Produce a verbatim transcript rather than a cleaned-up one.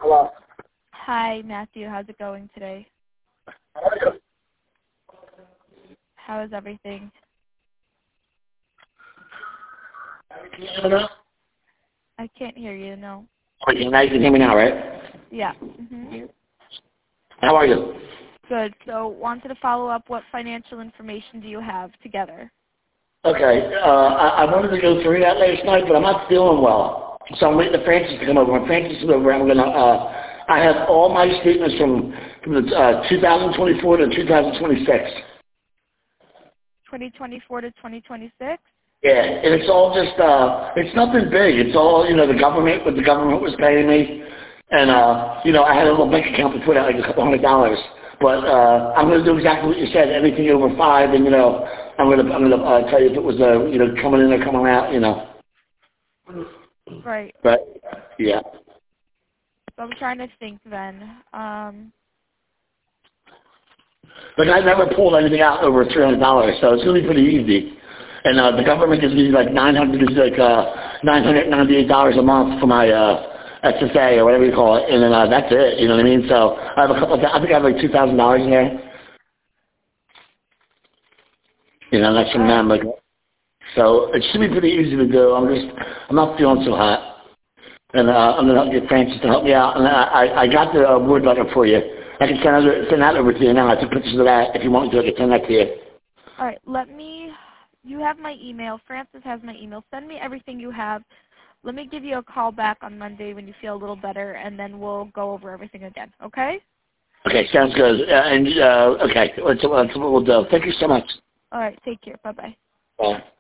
Hello. Hi, Matthew. How's it going today? How are you? How is everything? Can you hear me now? I can't hear you, no. Okay, now you can hear me now, right? Yeah. Mm-hmm. How are you? Good. So wanted to follow up. What financial information do you have together? Okay, uh, I, I wanted to go through that last night, but I'm not feeling well. So I'm waiting for Francis to come over. When Francis is over, I'm going to, uh, I have all my statements from, from the uh, two thousand twenty-four to two thousand twenty-six. twenty twenty-four to twenty twenty-six? Yeah, and it's all just, uh, it's nothing big. It's all, you know, the government, what the government was paying me. And, uh, you know, I had a little bank account to put out like a couple hundred dollars. But, uh, I'm going to do exactly what you said, everything over five, and, you know, I'm going to, I'm going to, uh, tell you if it was, uh, you know, coming in or coming out, you know. Right. But, yeah. So I'm trying to think then. Um, But I never pulled anything out over three hundred dollars, so it's really pretty easy. And, uh, the government gives me like nine hundred, gives me like, uh, nine hundred ninety-eight dollars a month for my, uh, S S A or whatever you call it, and then, uh, that's it, you know what I mean? So I have a couple, I think I have like two thousand dollars in there. You know, that's from them, like, so it should be pretty easy to do. I'm just, I'm not feeling so hot. And, uh, I'm going to get Francis to help me out. And I, I, I got the uh, word letter for you. I can send, over, send that over to you now. I took pictures of that. If you want me to, I can send that to you. all right. Let me, you have my email. Francis has my email. Send me everything you have. Let me give you a call back on Monday when you feel a little better, and then we'll go over everything again, okay? Okay, sounds good. Uh, and, uh, okay, that's, that's what we'll do. Thank you so much. All right. Take care. Bye-bye. Bye.